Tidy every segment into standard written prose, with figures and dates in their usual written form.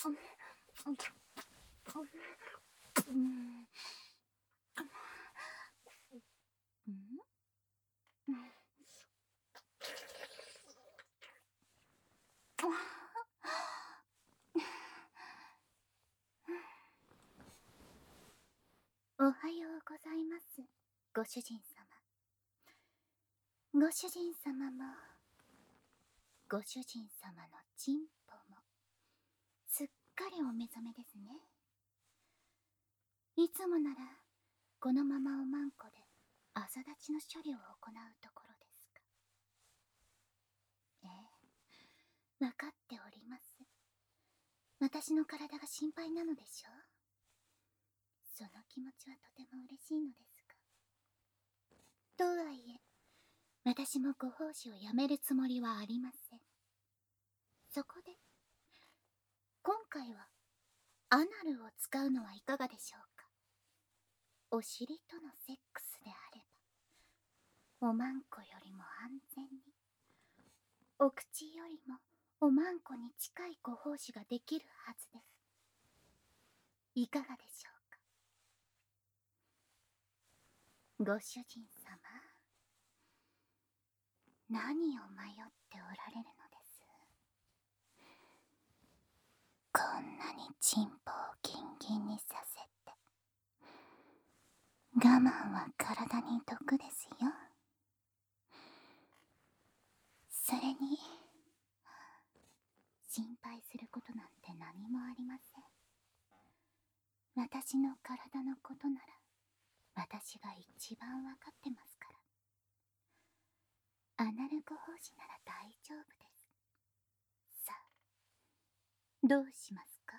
おはようございます、ご主人様。ご主人様も、ご主人様のチンポも、すっかりお目覚めですね。いつもなら、このままおまんこで朝立ちの処理を行うところですが。わかっております。私の体が心配なのでしょう。その気持ちはとても嬉しいのですが。とはいえ、私もご奉仕をやめるつもりはありません。そこで、今回はアナルを使うのはいかがでしょうか。お尻とのセックスであれば、おまんこよりも安全に、お口よりもおまんこに近いご奉仕ができるはずです。いかがでしょうか。ご主人様、何を迷っておられるのです。こんなにチンポをギンギンにさせて、我慢は体に毒ですよ。それに、心配することなんて何もありません。私の体のことなら、私が一番わかってますから。アナルご奉仕なら大丈夫です。さあ、どうしますか。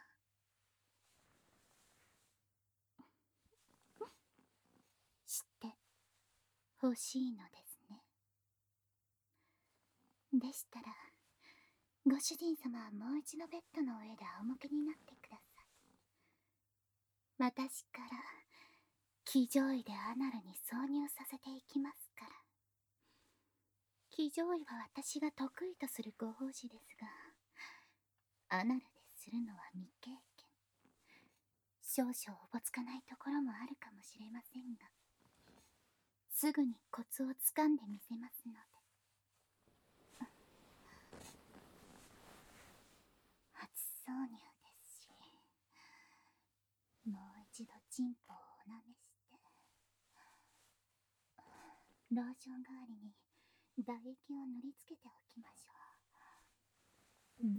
して欲しいのですね。でしたら、ご主人様はもう一度ベッドの上で仰向けになってください。私から騎乗位でアナルに挿入させていきますから。騎乗位は私が得意とするご奉仕ですが、アナルでするのは未経験。少々おぼつかないところもあるかもしれませんが、すぐにコツをつかんでみせますので。初挿入ですし、もう一度チンポをおなめして、ローション代わりに唾液を塗りつけておきましょう。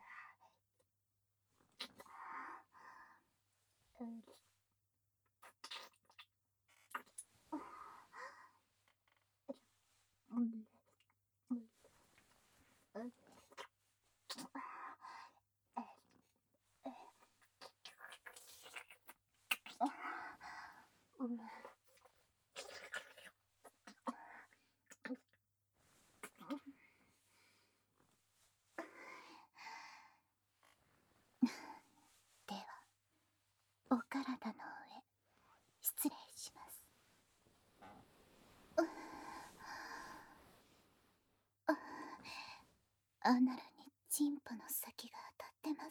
では、お体の上、失礼します。アナルにチンポの先が当たってます。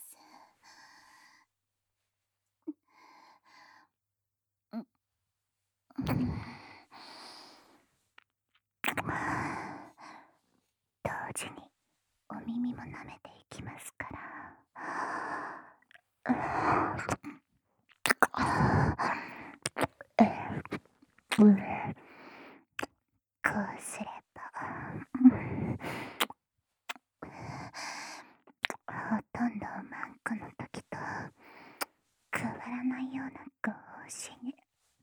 同時にお耳も舐めていきますから。こうすれば、ほとんどおまんこの時と変わらないようなご奉仕に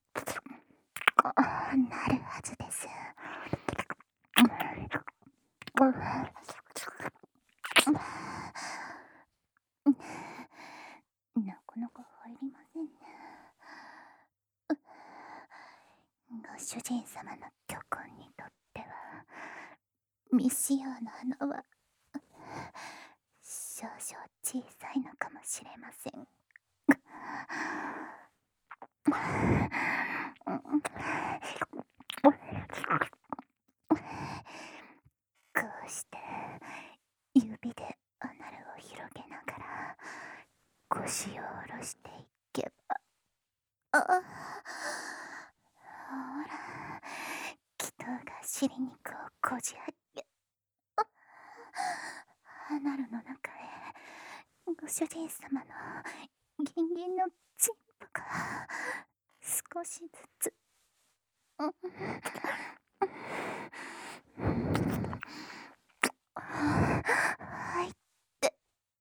なるはずです。なかなか入りませんね。ご主人様の巨根にとっては未使用の穴は少々小さいのかもしれません。こうして指でアナルを広げながらごあ、ほら、祈祷が尻肉をこじ開け、離るの中へ、ご主人様のギンギンのチンポが少しずつ、入って、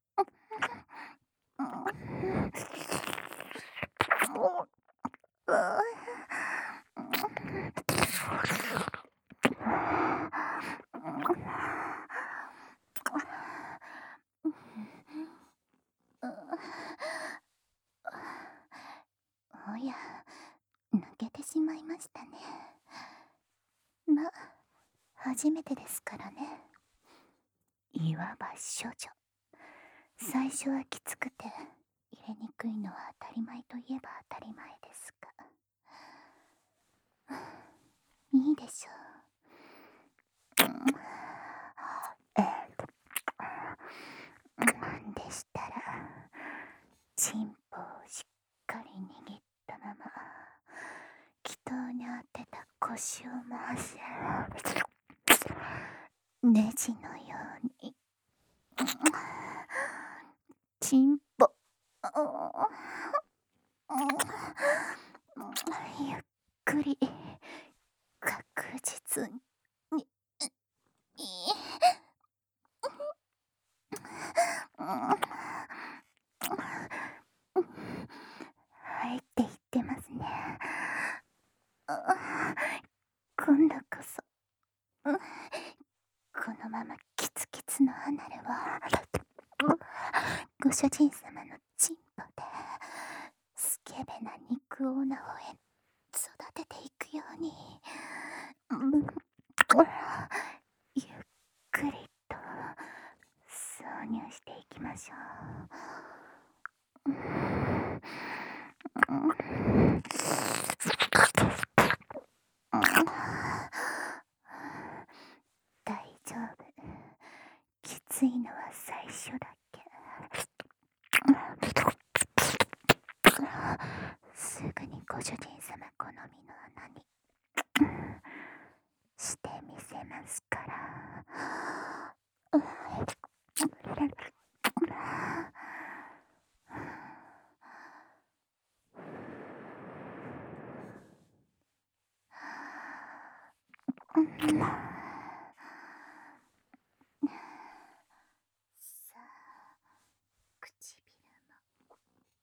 おや、抜けてしまいましたね。ま、初めてですからね。いわば処女。最初はきつくて入れにくいのは当たり前といえば当たり前ですが、いいでしょう。でしたら、チンポをしっかり握ったまま、祈祷に当てた腰を回し、ネジのように、チンポ、ゆっくり、確実に、入っていってますね。今度こそ、このままキツキツの離れは、ご主人様のチンポでスケベな肉オナホへ育てていくように、ゆっくりと挿入していきましょう。大丈夫。きついのは最初だけ。すぐにご主人様好みの穴にしてみせますから。さあ、唇も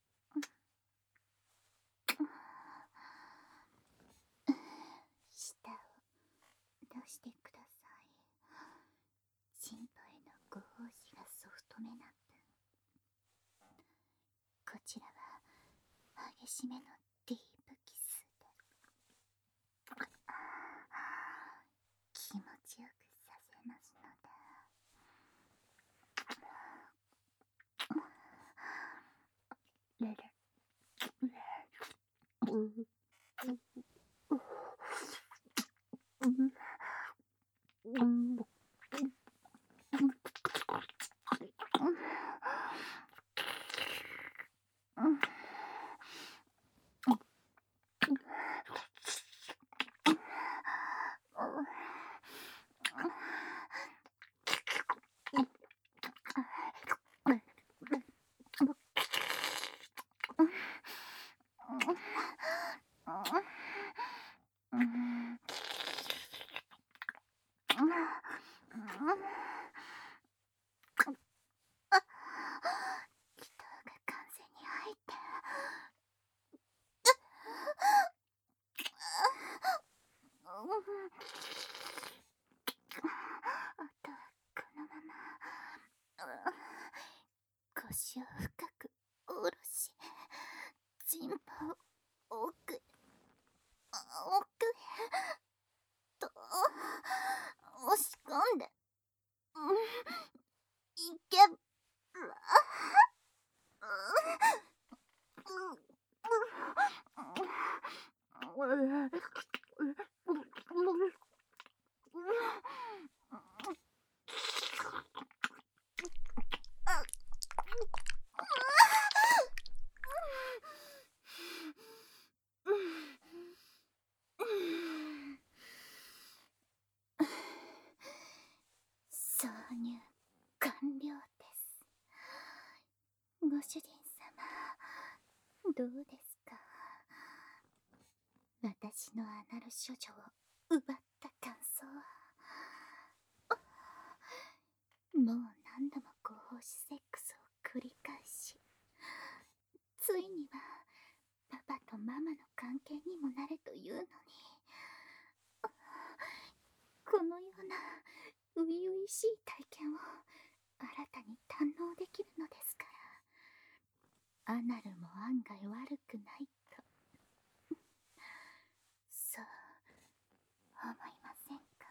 舌を出してください。チンポへのご奉仕がソフトめな分、こちらは激しめのディープキスで気持ちよくさせますので。祈祷が完全に入って、あとはこのまま腰を深く下ろし、チンポを奥へと押し込んで、いけばご主人様、どうですか？私のアナル処女を奪った感想は。もう何度も合法しセックスを繰り返し、ついにはパパとママの関係にもなれというのに、このような初々しい体験を新たに堪能できるのですから、アナルも案外悪くないと、そう思いませんか？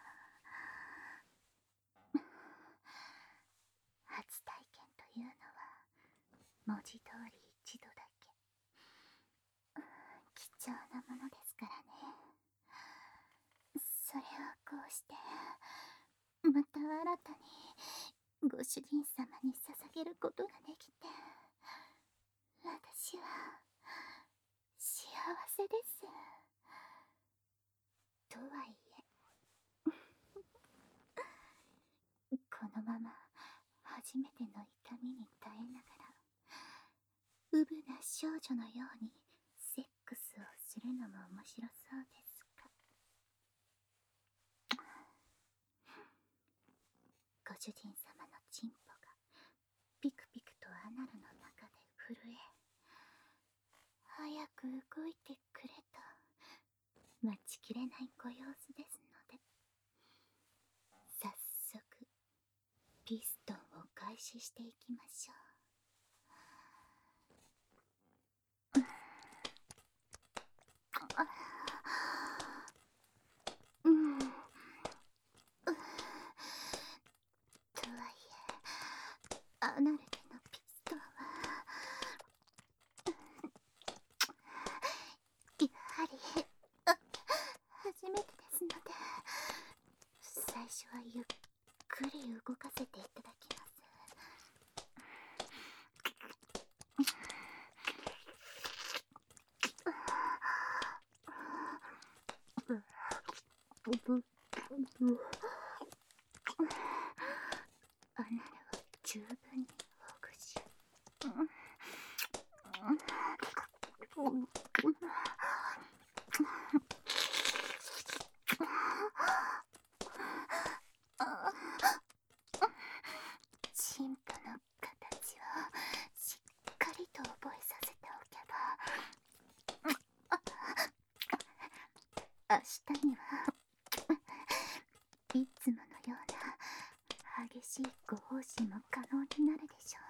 初体験というのは文字通り一度だけ、貴重なものですからね。それをこうしてまた新たにご主人様に捧げることができて、私は幸せです。とはいえ、このまま初めての痛みに耐えながらうぶな少女のようにセックスをするのも面白そうですか？ご主人様のチンポがピクピクとアナルの中で震え、早く動いてくれと待ちきれないご様子ですので、早速ピストンを開始していきましょう。とはいえ、アナルでのピストンはやはり初めてですので、最初はゆっくり動かせていただきます。アナルを十分にほぐし、チンポの形をしっかりと覚えさせておけば、明日にはいつものような激しいご奉仕も可能になるでしょ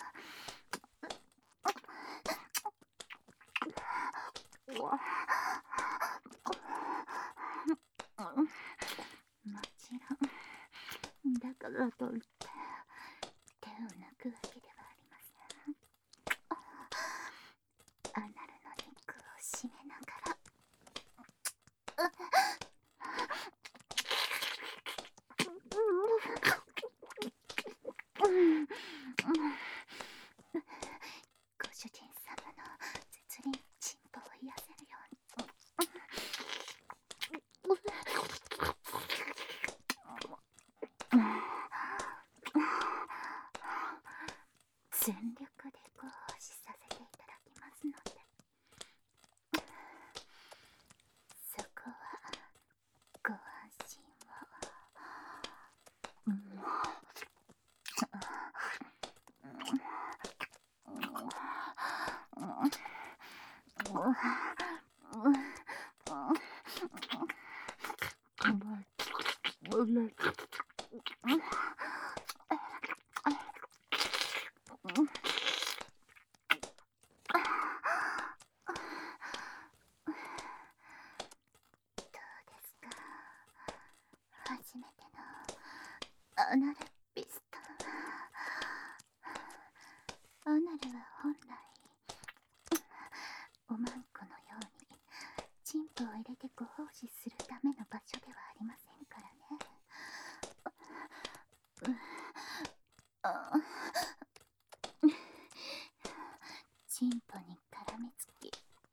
う。もちろん、だからといって手を抜くわけではありません。アナルの肉を締めながら、ご主人様の絶倫チンポを癒せるように全力でご奉仕させていただきますので、そこはご安心を。初めてのアナルピストン。アナルは本来おまんこのようにチンポを入れてご奉仕するための場所ではありませんからね。チンポに絡みつき、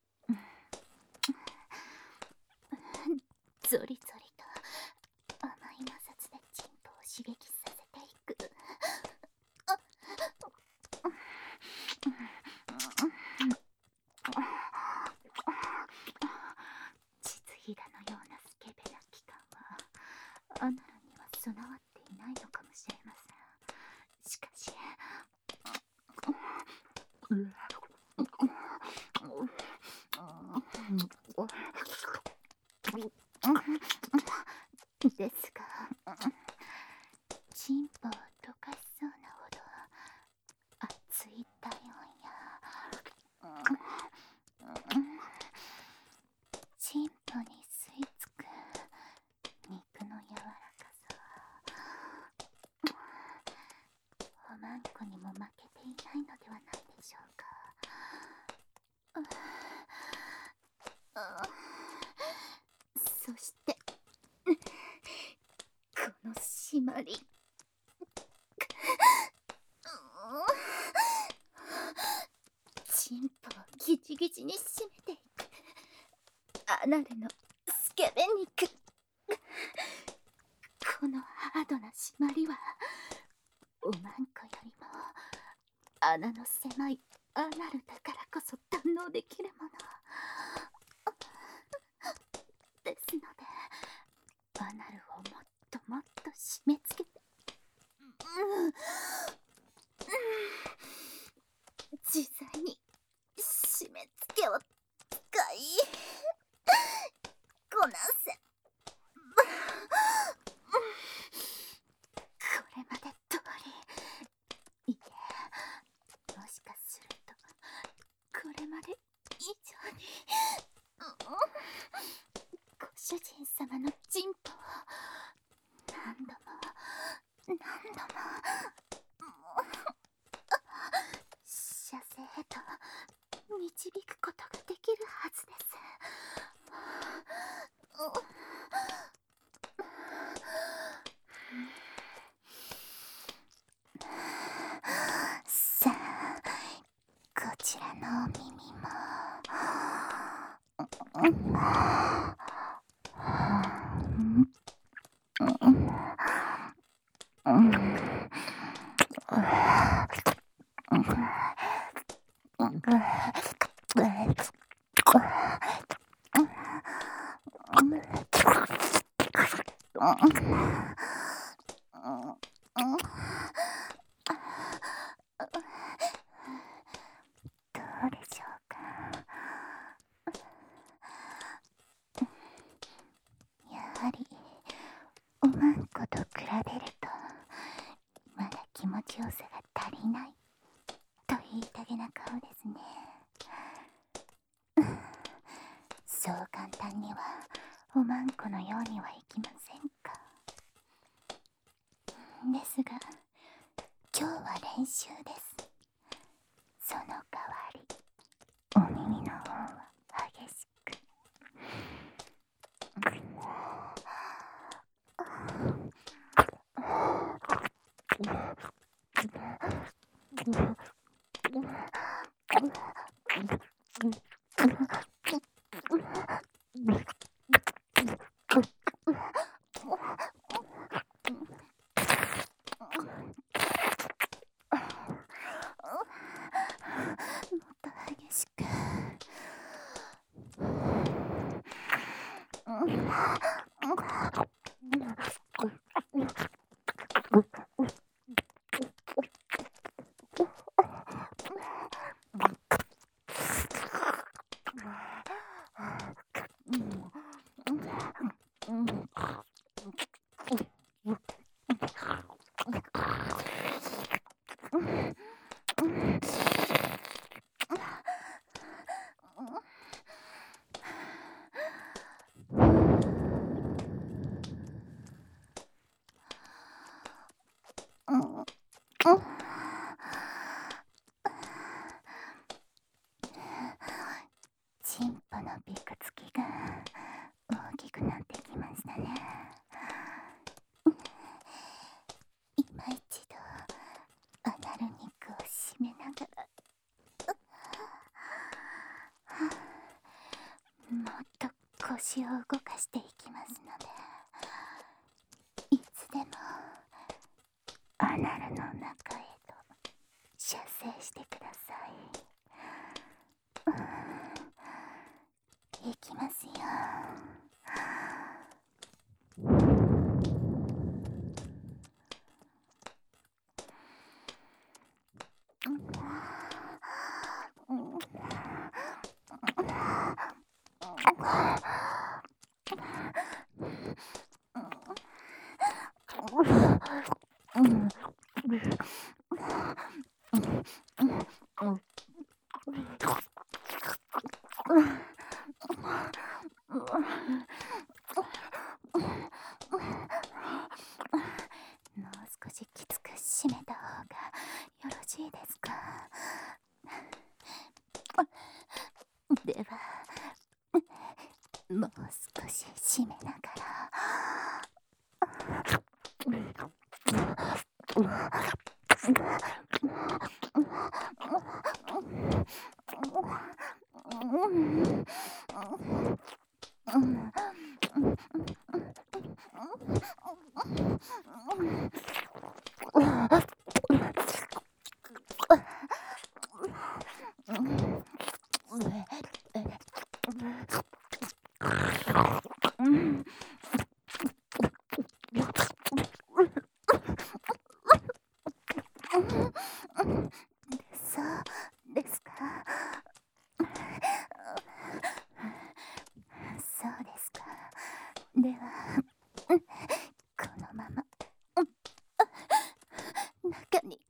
ゾリゾリと甘い摩擦でチンポを刺激させていく。 アナルには備わっていないのかもしれません。しかしですが、チンポを溶かしそうなほど熱い体温やチンポに吸い付く肉の柔らかさは、おまんこにも負けていないのではないでしょうか。そしてこの締まり、チンポをギチギチに締めていくアナルのスケベ肉。このハードな締まりはおまんこよりも穴の狭いアナルだからこそ堪能できるものですので、アナルをもっともっと締め付けて、自在に締め付けを使いこなせ。これまで通り、いえ、もしかするとこれまで以上にご主人様のチンポを何度も何度も射精へと導くことができるはずです。さあ、こちらのお耳もどうでしょうか。やはりおまんこと比べるとまだ気持ちよさが足りないと言いたげな顔ですね。そう簡単にはおまんこのようにはいきませんか。ですが今日は練習です。その代わりお耳の方は激しく激しくチンポのびくつきが大きくなってきましたね。今一度アナル肉を締めながらもっと腰を動かしていきますので、いつでもアナルの中へと射精してください。いきますよ。 もう少しきつく締めた方がよろしいですか？ではもう少し締めながそうですか。そうですか。ではこのまま中に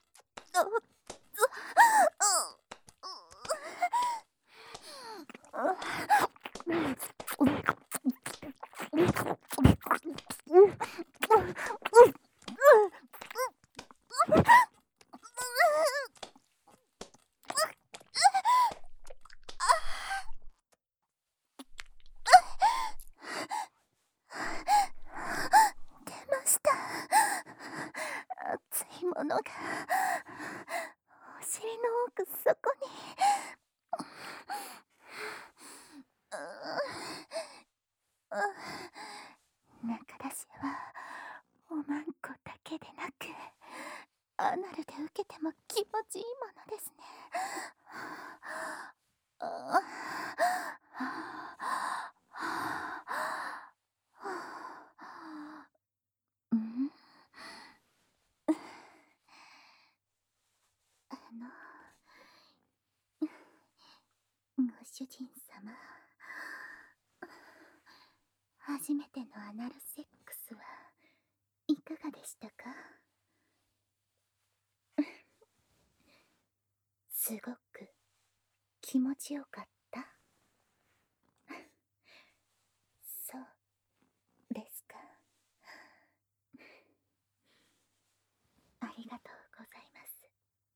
出ました。熱いものがお尻の奥底に。中出しはおまんこだけでなくアナルで受けても気持ちいいものですね。うん、あのご主人様、初めてのアナルセックスはいかがでしたか？すごく気持ちよかった？そうですか。ありがとうございます。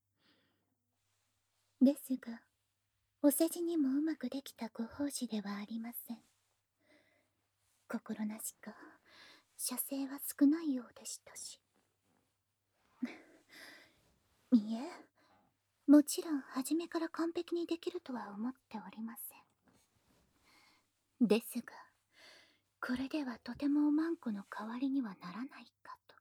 ですが、お世辞にもうまくできたご奉仕ではありません。心なしか射精は少ないようでしたし。いえ、もちろん初めから完璧にできるとは思っておりません。ですが、これではとてもおまんこの代わりにはならないかと。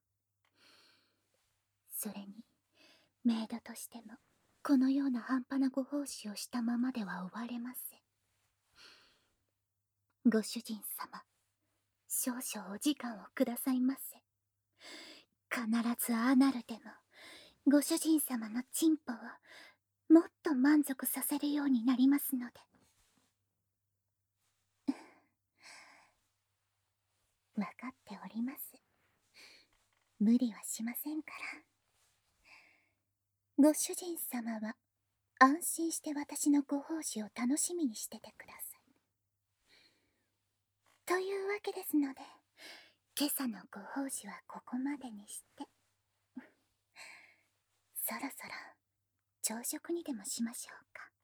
それに、メイドとしてもこのような半端なご奉仕をしたままでは終われません。ご主人様、少々お時間をくださいませ。必ずアナルでもご主人様のチンポをもっと満足させるようになりますので。分かっております。無理はしませんから。ご主人様は安心して私のご奉仕を楽しみにしててください。というわけですので、今朝のご奉仕はここまでにして、そろそろ朝食にでもしましょうか。